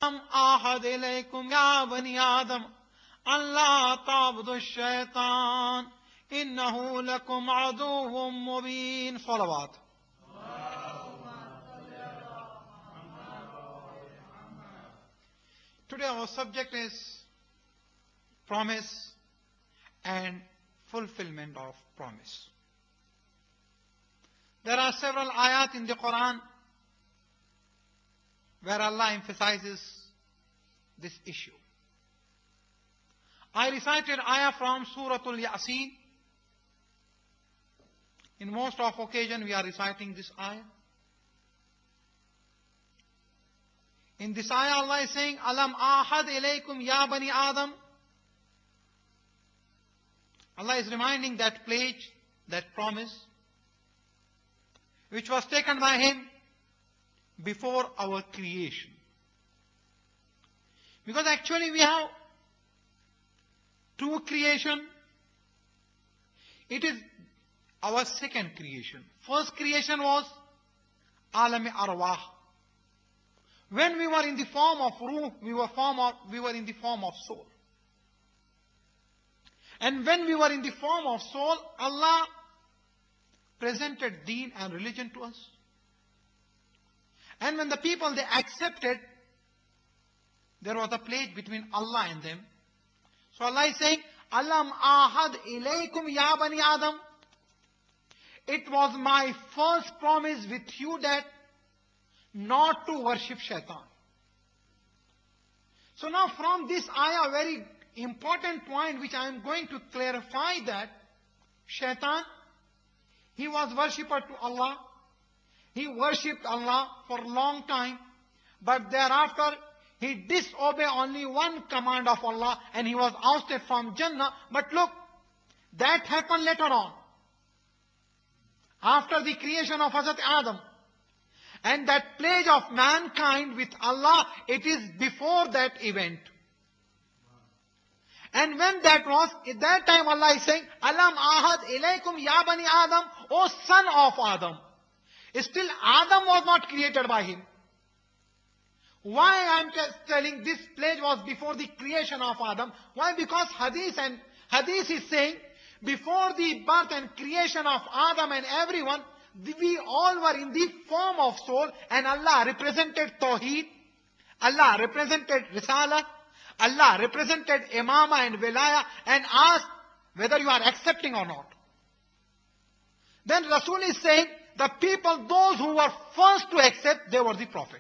أَلَمْ أَعْهَدْ إِلَيْكُمْ يَا بَنِي آدَمَ أَنْ لَا تَعْبُدُوا الشَّيْطَانَ إِنَّهُ لَكُمْ عَدُوٌّ مُبِينٌ. Salawat. Today our subject is promise and fulfillment of promise. There are several ayat in the Quran where Allah emphasizes this issue. I recited ayah from Surah Al-Yasin. In most of occasion we are reciting this ayah. In this ayah Allah is saying, Alam ahad ilaykum ya bani Adam. Allah is reminding that pledge, that promise, which was taken by Him before our creation. Because actually we have two creation. It is our second creation. First creation was Alam-e Arwah. When we were in the form of Ruh, we were in the form of soul. And when we were in the form of soul, Allah presented deen and religion to us. And when the people, they accepted, there was a pledge between Allah and them. So Allah is saying, Alam ahad ilaykum ya bani Adam. It was my first promise with you that not to worship shaitan. So now from this ayah, a very important point which I am going to clarify, that shaitan, he was worshipper to Allah. He worshipped Allah for a long time, but thereafter he disobeyed only one command of Allah and he was ousted from Jannah. But look, that happened later on, after the creation of Hazrat Adam. And that pledge of mankind with Allah, it is before that event. And when that was, at that time Allah is saying, Alam ahad ilaykum ya bani Adam, O son of Adam. Still Adam was not created by him. Why I am telling this pledge was before the creation of Adam? Why? Because Hadith is saying, before the birth and creation of Adam and everyone, we all were in the form of soul, and Allah represented Tawheed, Allah represented Risala, Allah represented Imama and Wilaya, and asked whether you are accepting or not. Then Rasul is saying, the people, those who were first to accept, they were the Prophet.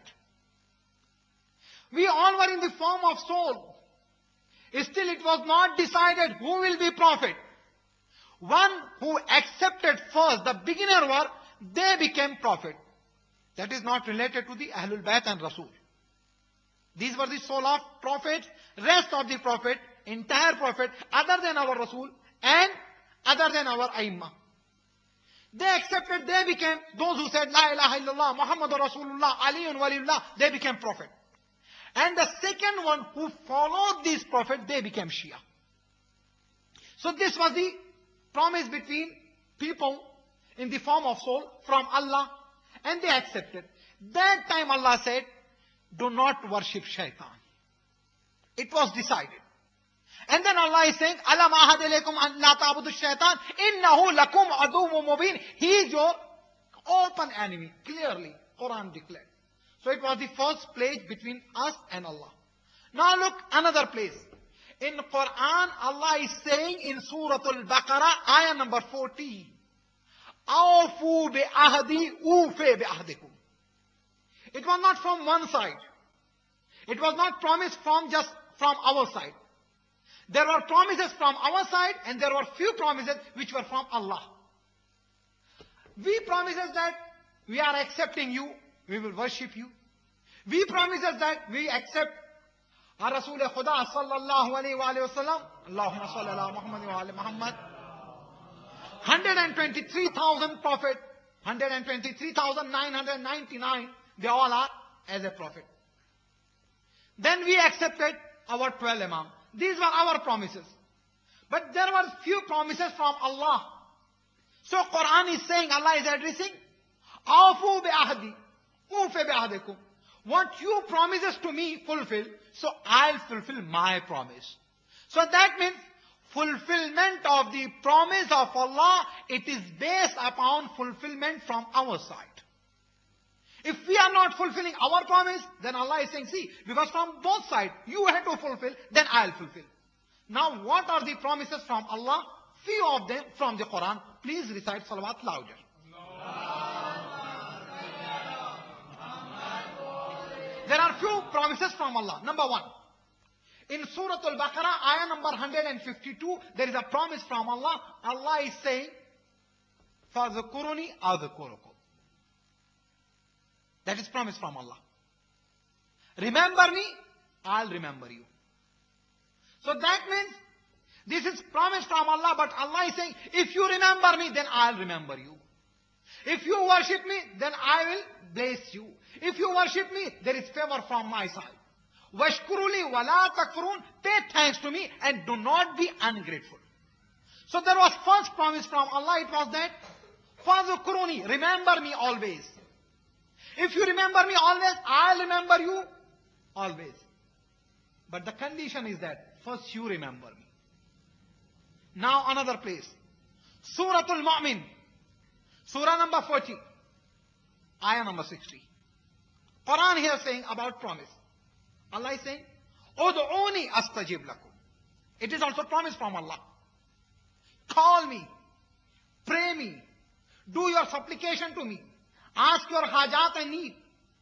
We all were in the form of soul. Still it was not decided who will be Prophet. One who accepted first, the beginner were, they became Prophet. That is not related to the Ahlul Bayt and Rasul. These were the soul of Prophets, rest of the Prophet, entire Prophet, other than our Rasul and other than our Aimma. They accepted, they became, those who said, La ilaha illallah, Muhammadur Rasulullah, Aliyun Waliullah, they became Prophet. And the second one who followed this Prophet, they became Shia. So this was the promise between people in the form of soul from Allah, and they accepted. That time Allah said, do not worship shaitan. It was decided. And then Allah is saying, Alam ahad ilaykum an la ta'budu shaitan innahu lakum aduwwun mubin. He is your open enemy. Clearly, Quran declared. So it was the first pledge between us and Allah. Now look, another place. In Quran, Allah is saying in Surah Al-Baqarah, ayah number 40, Awfu bi ahdi ufe bi ahdikum. It was not from one side. It was not promised just from our side. There were promises from our side, and there were few promises which were from Allah. We promises that we are accepting you, we will worship you. We promises that we accept our Rasul Khuda sallallahu alayhi wa sallam. Allahumma salli ala Muhammad wa ala Muhammad. 123,000 prophet, 123,999, they all are as a prophet. Then we accepted our 12 Imam. These were our promises. But there were few promises from Allah. So Quran is saying, Allah is addressing, Awfu bi ahdi, ufe bi ahdikum. what you promises to me fulfill, so I'll fulfill my promise. So that means fulfillment of the promise of Allah, it is based upon fulfillment from our side. If we are not fulfilling our promise, then Allah is saying, see, because from both sides you have to fulfill, then I'll fulfill. Now what are the promises from Allah? Few of them from the Quran. Please recite salawat louder. There are few promises from Allah. Number one, in Surah Al-Baqarah, ayah number 152, there is a promise from Allah. Allah is saying, فَذْكُرُنِي أَذْكُرُكُمْ. That is promise from Allah. Remember me, I'll remember you. So that means, this is promise from Allah, but Allah is saying, if you remember me, then I'll remember you. If you worship me, then I will bless you. If you worship me, there is favor from my side. وَاشْكُرُوا وَلَا تَكْفُرُونَ. Pay thanks to me and do not be ungrateful. So there was first promise from Allah, it was that, فَذْكُرُونِي. Remember me always. If you remember me always, I'll remember you always. But the condition is that, first you remember me. Now another place. Surah Al-Mu'min. Surah number 40. Ayah number 60. Quran here saying about promise. Allah is saying, Ud'uni astajib lakum. It is also promise from Allah. Call me. Pray me. Do your supplication to me. Ask your hajat and need.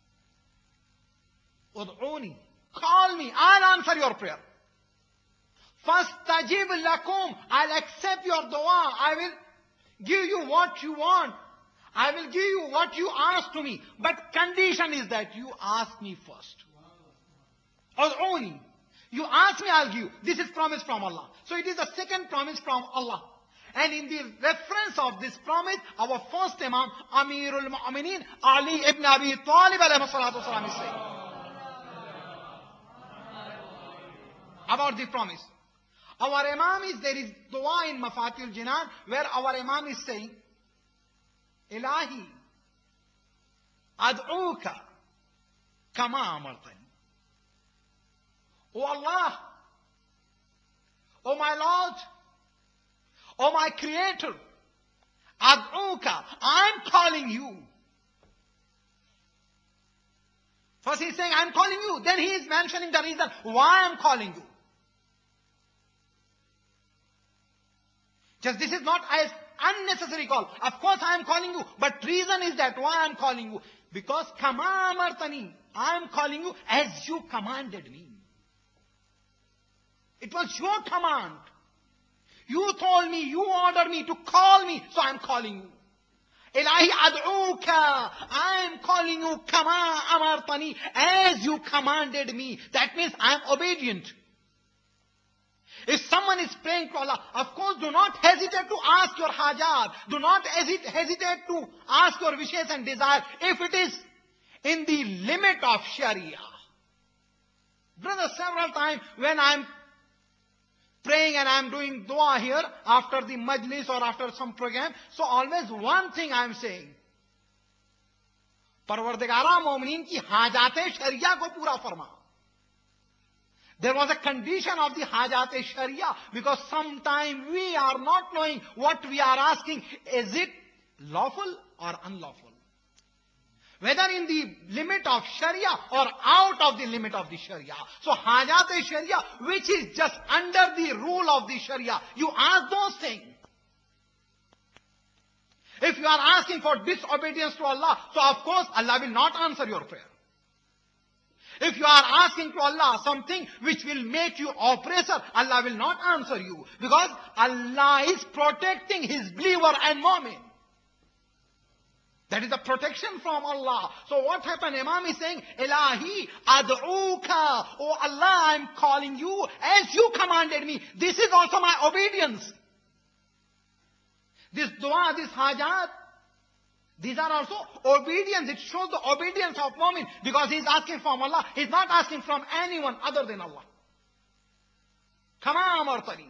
Ud'uni. Call me. I'll answer your prayer. Fastajib lakum. I'll accept your dua. I will give you what you want. I will give you what you ask to me. But condition is that you ask me first. Ud'uni. You ask me, I'll give you. This is promise from Allah. So it is the second promise from Allah. And in the reference of this promise, our first Imam, Amirul Mu'mineen, Ali ibn Abi Talib alayhi salatu wasalam is saying about the promise. Our Imam is, there is dua in Mafatil Jinan, where our Imam is saying, Ilahi, ad'uka kama amartani. O Allah, O my Lord, O my Creator, ad'uka, I'm calling you. First he is saying, I'm calling you. Then he is mentioning the reason why I'm calling you. Just this is not as unnecessary call. Of course I am calling you. But reason is that why I am calling you. Because kama amartani, I am calling you as you commanded me. It was your command. You told me, you ordered me to call me, so I am calling you. Ilahi ad'uka, I am calling you kama amartani, as you commanded me. That means I am obedient. If someone is praying to Allah, of course do not hesitate to ask your hajat. Do not hesitate to ask your wishes and desires if it is in the limit of Sharia. Brother, several times when I am praying and I am doing dua here after the majlis or after some program, so always one thing I am saying. Parvardigara Mu'mineen ki hajat-e Sharia ko pura farma. There was a condition of the hajat-e Sharia because sometimes we are not knowing what we are asking. Is it lawful or unlawful? Whether in the limit of Sharia or out of the limit of the Sharia. So hajat-e Sharia, which is just under the rule of the Sharia, you ask those things. If you are asking for disobedience to Allah, so of course Allah will not answer your prayer. If you are asking to Allah something which will make you oppressor, Allah will not answer you. Because Allah is protecting His believer and mu'min. That is the protection from Allah. So what happened? Imam is saying, Ilahi ad'uka. Oh Allah, I am calling you as you commanded me. This is also my obedience. This dua, this hajat, these are also obedience. It shows the obedience of mu'min because he is asking from Allah. He is not asking from anyone other than Allah. Kama amartani.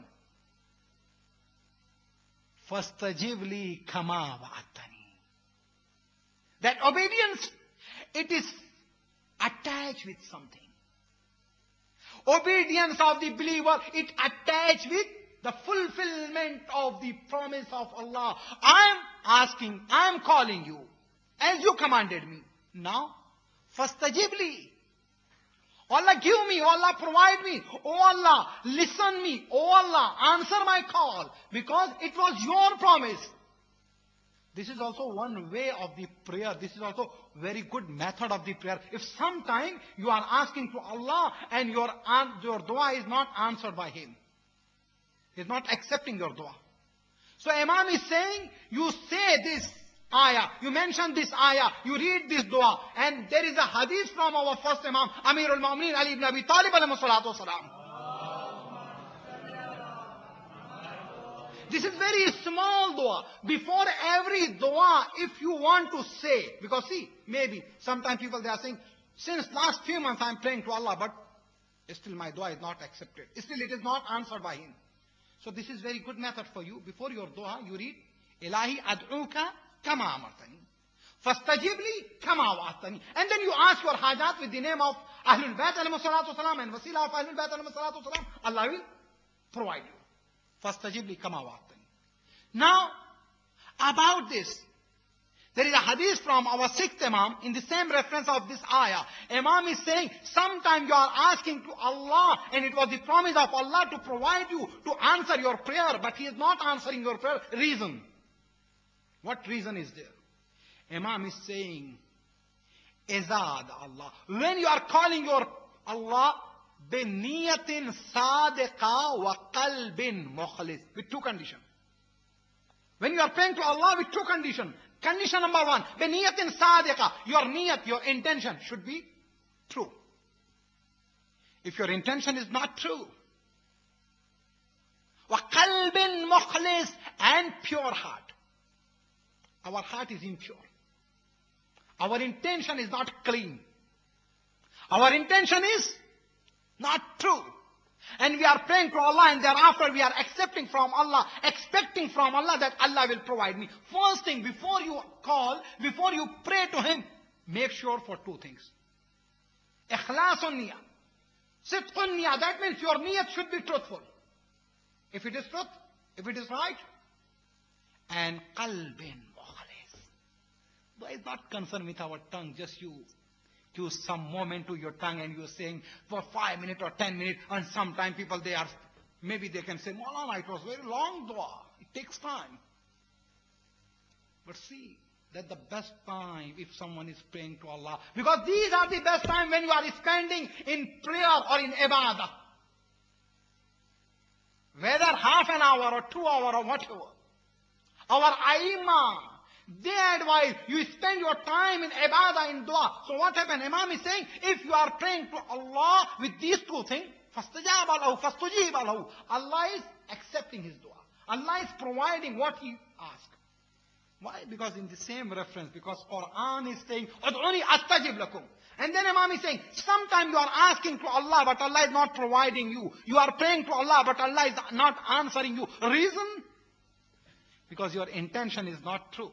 Fastajib li kama wa'atani. That obedience, it is attach with something. Obedience of the believer, it attach with the fulfillment of the promise of Allah. I am asking, I am calling you, as you commanded me. Now, fastajib li. Allah give me, Allah provide me, oh Allah listen me, oh Allah answer my call, because it was your promise. This is also one way of the prayer. This is also very good method of the prayer. If sometime you are asking to Allah and your dua is not answered by Him, He is not accepting your dua. So Imam is saying, you say this ayah, you mention this ayah, you read this dua, and there is a hadith from our first Imam, Amirul Mu'mineen Ali ibn Abi Talib alayhi salatu wasalam. This is very small dua. Before every dua, if you want to say, because see, maybe sometimes people they are saying, since last few months I am praying to Allah, but still my dua is not accepted. Still it is not answered by Him. So this is very good method for you. Before your dua, you read, Ilahi ad'uka kama amartani. Fastajib li kama wa'atani. And then you ask your hajat with the name of Ahlul Bayt alayhi salatu wasalam and wasila of Ahlul Bayt alayhi salatu wasalam. Allah will provide you. Fastajib li kama wa'atani. Now, about this, there is a hadith from our sixth Imam in the same reference of this ayah. Imam is saying, sometimes you are asking to Allah and it was the promise of Allah to provide you, to answer your prayer, but He is not answering your prayer. Reason. What reason is there? Imam is saying, Izad Allah. When you are calling your Allah, بِنِيَّةٍ صَادِقَةٍ وَقَلْبٍ مُخْلِصٍ. With two conditions. When you are praying to Allah with two conditions. Condition number one, بِنِيَّةٍ صَادِقَةٍ. Your niyat, your intention should be true. If your intention is not true, وَقَلْبٍ مُخْلِصٍ, and pure heart. Our heart is impure. Our intention is not clean. Our intention is not true. And we are praying to Allah and thereafter we are accepting from Allah, expecting from Allah that Allah will provide me. First thing, before you call, before you pray to Him, make sure for two things. Ikhlasun niyah. Sidqun niyah. That means your niyat should be truthful. If it is truth, if it is right. And qalbin mukhlis. Why is not concerned with our tongue? Just you use some moment to your tongue and you are saying for 5 minutes or 10 minutes, and sometimes people they are, maybe they can say, Maulana, it was very long dua. It takes time. But see, that the best time if someone is praying to Allah, because these are the best time when you are spending in prayer or in ibadah. Whether half an hour or 2 hours or whatever. Our Aimah, they advise you spend your time in ibadah, in dua. So what happened? Imam is saying, if you are praying to Allah with these two things, fastajab lahu, fastajib lahu. Allah is accepting his dua. Allah is providing what he asked. Why? Because in the same reference, because Quran is saying, Ad'uni astajib lakum. And then Imam is saying, sometimes you are asking to Allah, but Allah is not providing you. You are praying to Allah, but Allah is not answering you. Reason? Because your intention is not true.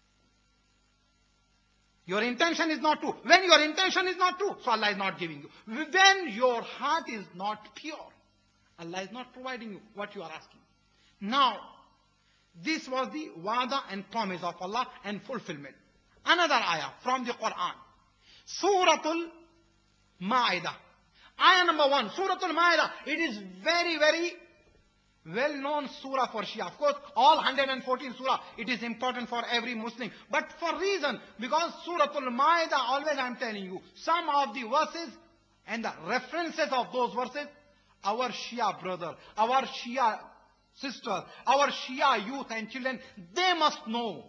Your intention is not true. When your intention is not true, so Allah is not giving you. When your heart is not pure, Allah is not providing you what you are asking. Now, this was the wa'da and promise of Allah and fulfillment. Another ayah from the Quran. Suratul Ma'idah. Ayah number 1. Suratul Ma'idah. It is very, very well-known surah for Shia. Of course, all 114 surah, it is important for every Muslim. But for reason, because Suratul Ma'idah, always I am telling you, some of the verses and the references of those verses, our Shia brother, our Shia sisters, our Shia youth and children, they must know.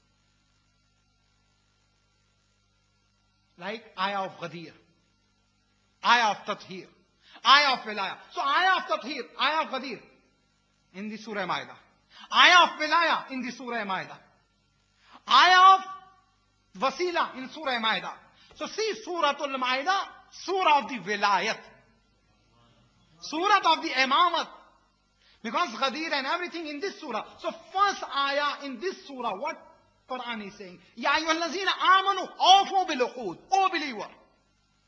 Like ayah of Ghadir, ayah of Tathir, ayah of Wilaya. So ayah of Tathir, ayah of Ghadir in the Surah Ma'idah. Ayah of Wilaya in the Surah Ma'idah. Ayah of Wasila in Surah Ma'idah. So see Suratul Ma'idah, Surah of the Wilayat. Surah of the Imamat. Because Ghadir and everything in this surah. So first ayah in this surah, what Quran is saying? Ya ayyuhallazina amanu awfu bil uqud. O believer.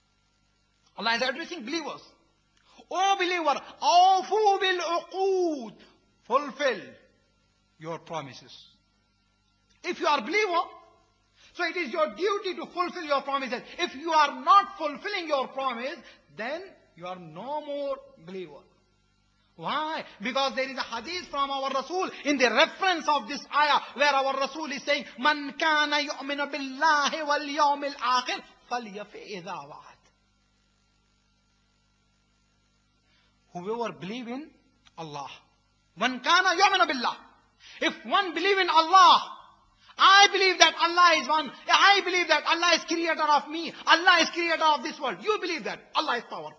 Allah is addressing believers. O believer, awfu bil uqud. Fulfill your promises. If you are a believer, so it is your duty to fulfill your promises. If you are not fulfilling your promise, then you are no more believer. Why? Because there is a hadith from our Rasul in the reference of this ayah where our Rasul is saying, Man kana yu'minu billahi wal yawmil akhir falyafi idha wa'ad. Whoever believe in Allah. Man kana yu'minu billah. If one believe in Allah, I believe that Allah is one. I believe that Allah is creator of me. Allah is creator of this world. You believe that Allah is powerful.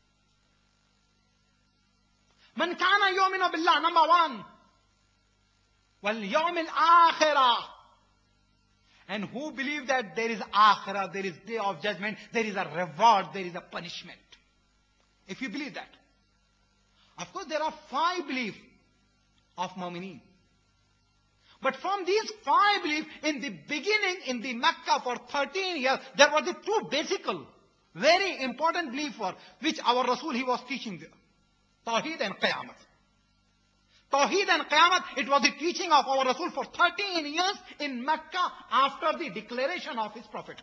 Man kana yu'minu billah, number one. Wal yawmil akhirah. And who believe that there is akhirah, there is day of judgment, there is a reward, there is a punishment. If you believe that. Of course, there are 5 beliefs of mu'mineen. But from these 5 beliefs, in the beginning, in the Mecca for 13 years, there were the 2 basic, very important beliefs for which our Rasul, he was teaching there. Tawheed and Qiyamah. Tawheed and Qiyamah, it was the teaching of our Rasul for 13 years in Mecca after the declaration of his prophet.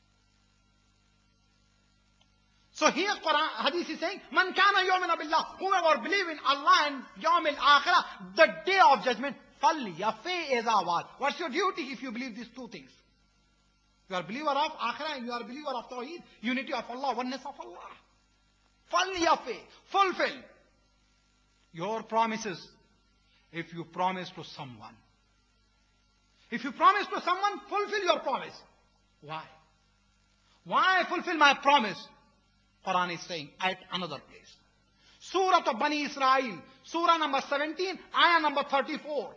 So here Quran Hadith is saying, Man kana yu'minu billah, whoever believe in Allah and Yawm al-Akhirah, the day of judgment, falyafi idha wa'ad. What's your duty if you believe these 2 things? You are a believer of Akhirah and you are a believer of Tawheed, unity of Allah, oneness of Allah. Falyafi, fulfill your promises if you promise to someone. If you promise to someone, fulfill your promise. Why? Why fulfill my promise? Quran is saying at another place. Surah of Bani Israel, Surah number 17, ayah number 34.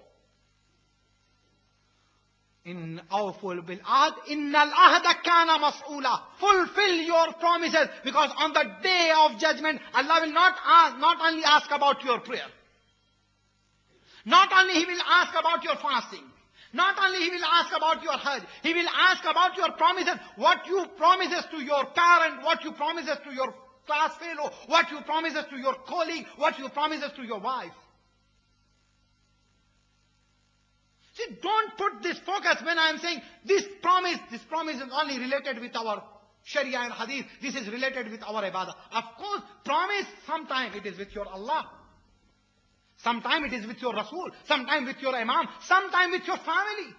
In awful bil ahd, innal ahda kana mas'ula. Fulfill your promises, because on the day of judgment, Allah will not only ask about your prayer. Not only He will ask about your fasting. Not only He will ask about your Hajj, He will ask about your promises, what you promises to your parent, what you promises to your class fellow, what you promises to your colleague, what you promises to your wife. See, don't put this focus when I am saying this promise is only related with our Sharia and Hadith, this is related with our Ibadah. Of course, promise, sometimes it is with your Allah. Sometimes it is with your Rasul, sometimes with your Imam, sometimes with your family.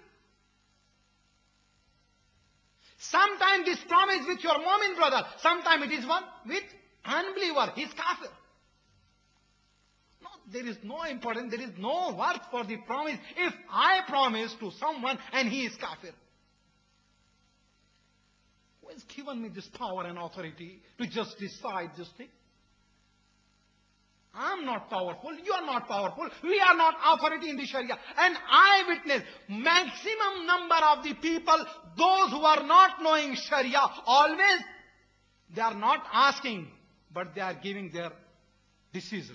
Sometimes this promise with your Mu'min brother, sometimes it is one with unbeliever, he is kafir. No, there is no importance, there is no worth for the promise if I promise to someone and he is kafir. Who has given me this power and authority to just decide this thing? I'm not powerful, you are not powerful, we are not authority in the Sharia. And I witness maximum number of the people, those who are not knowing Sharia, always they are not asking, but they are giving their decision.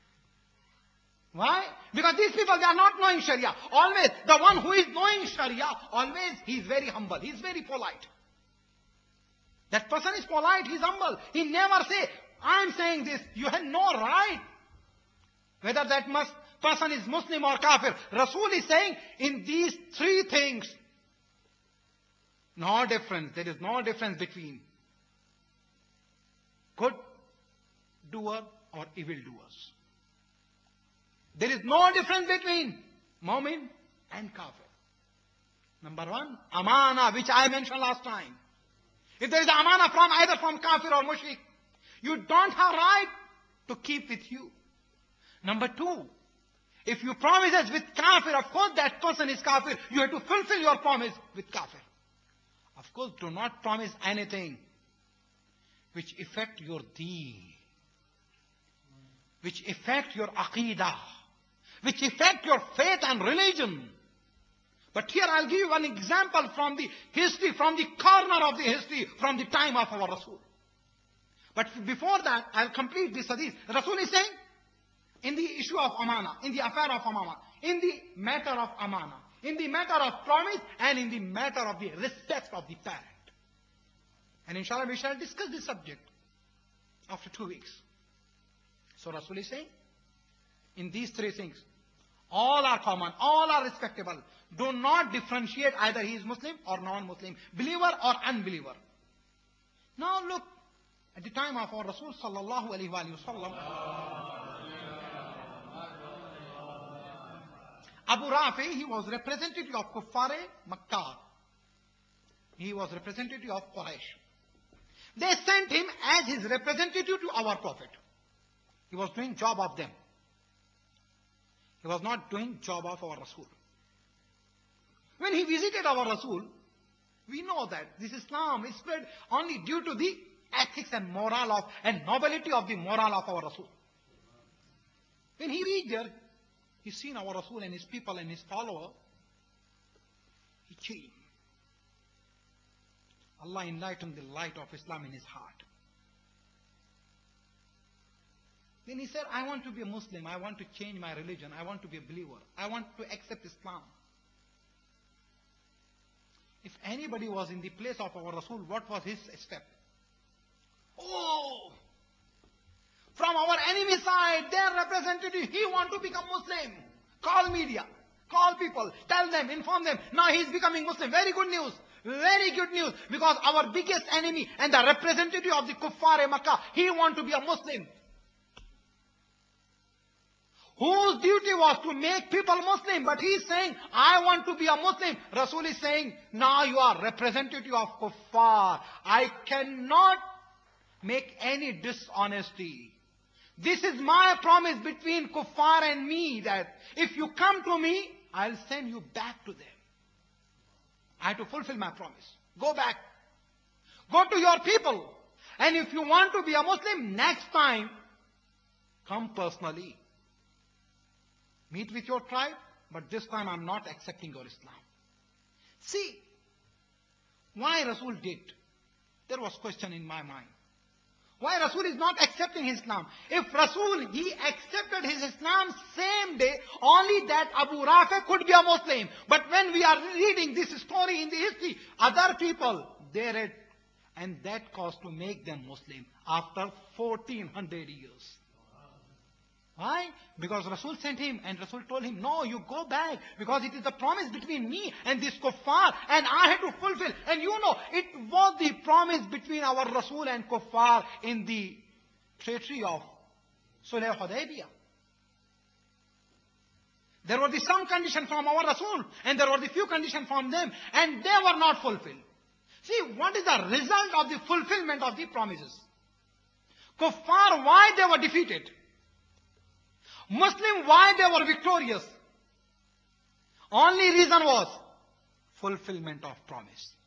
Why? Because these people, they are not knowing Sharia. Always, the one who is knowing Sharia, always he is very humble, he is very polite. That person is polite, he is humble. He never say, I am saying this, you have no right. Whether that person is Muslim or Kafir. Rasul is saying, in these 3 things, no difference. There is no difference between good doer or evil doers. There is no difference between Mu'min and Kafir. Number 1, amana, which I mentioned last time. If there is amana from either from Kafir or Mushrik, you don't have right to keep with you. Number 2, if you promise with Kafir, of course that person is Kafir. You have to fulfill your promise with Kafir. Of course, do not promise anything which affect your deen, which affect your aqidah, which affect your faith and religion. But here I'll give you one example from the history, from the corner of the history, from the time of our Rasul. But before that, I'll complete this hadith. Rasul is saying, in the issue of amana, in the affair of amana, in the matter of amana, in the matter of promise, and in the matter of the respect of the parent. And inshallah we shall discuss this subject. after 2 weeks. So Rasul is saying, in these three things, all are common, all are respectable. Do not differentiate either he is Muslim or non-Muslim, believer or unbeliever. Now look, at the time of our Rasul sallallahu alaihi wasallam, Abu Rafi, he was representative of Kuffar Makkah. He was representative of Quraysh. They sent him as his representative to our Prophet. He was doing job of them. He was not doing job of our Rasul. When he visited our Rasul, we know that this Islam is spread only due to the ethics and moral of and nobility of the moral of our Rasul. When he reached there, he seen our Rasul and his people and his follower. He changed. Allah enlightened the light of Islam in his heart. Then he said, I want to be a Muslim. I want to change my religion. I want to be a believer. I want to accept Islam. If anybody was in the place of our Rasul, what was his step? Oh! From our enemy side, their representative, he want to become Muslim. Call media. Call people. Tell them. Inform them. Now he is becoming Muslim. Very good news. Very good news. Because our biggest enemy and the representative of the Kuffar Makkah, he want to be a Muslim. Whose duty was to make people Muslim, but he is saying, I want to be a Muslim. Rasul is saying, now you are representative of Kuffar. I cannot make any dishonesty. This is my promise between Kuffar and me, that if you come to me, I'll send you back to them. I have to fulfill my promise. Go back. Go to your people. And if you want to be a Muslim, next time, come personally. Meet with your tribe, but this time I'm not accepting your Islam. See, why Rasul did? There was question in my mind. Why Rasul is not accepting Islam? If Rasul, he accepted his Islam same day, only that Abu Rafi could be a Muslim. But when we are reading this story in the history, other people, they read, and that caused to make them Muslim after 1400 years. Why? Because Rasul sent him and Rasul told him, no, you go back because it is the promise between me and this Kuffar and I had to fulfill. And you know, it was the promise between our Rasul and Kuffar in the treaty of Sulh Hudaybiyah. There were some conditions from our Rasul and there were the few conditions from them and they were not fulfilled. See, what is the result of the fulfillment of the promises? Kuffar, why they were defeated? Muslim, why they were victorious? Only reason was fulfillment of promise.